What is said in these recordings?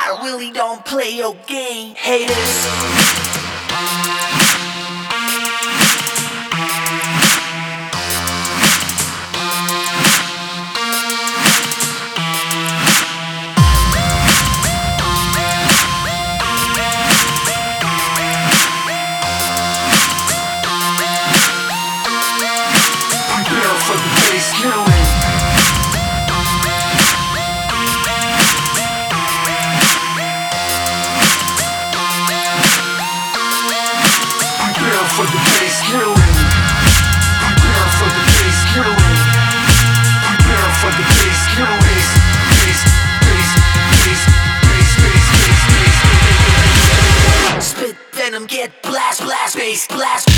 I really don't play your game, haters. For the bass killing. Prepare for the bass killing. Prepare for the bass killing. Bass, bass, bass, bass, bass, bass, bass, bass. Spit venom, get blast, blast, bass, blast.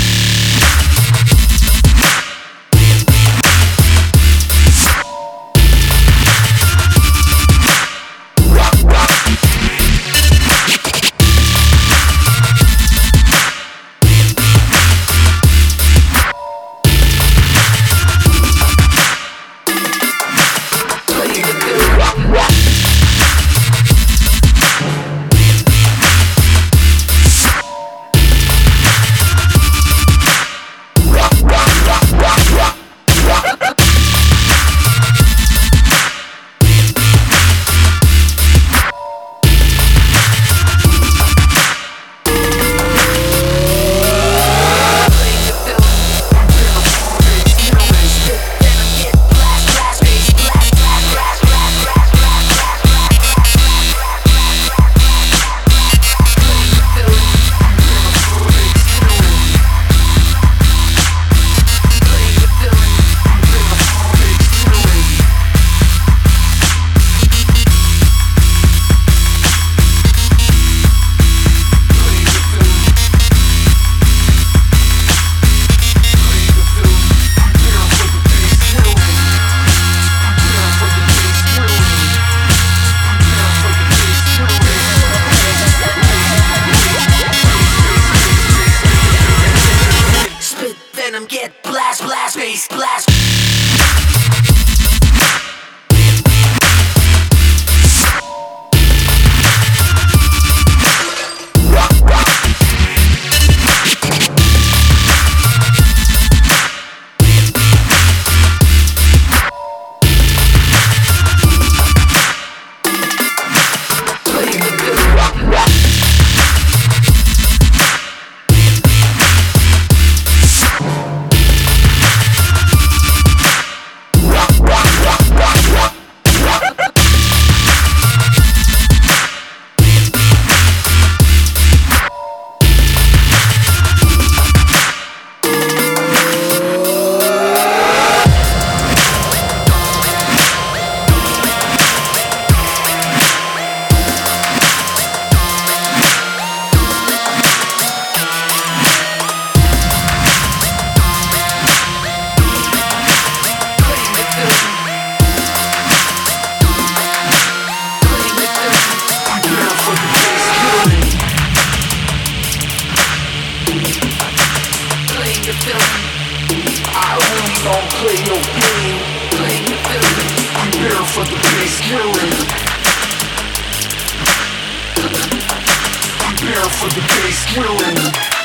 Get blast, blast, bass, blast. I really don't play no game. Prepare for the bass killing. Prepare for the bass killing.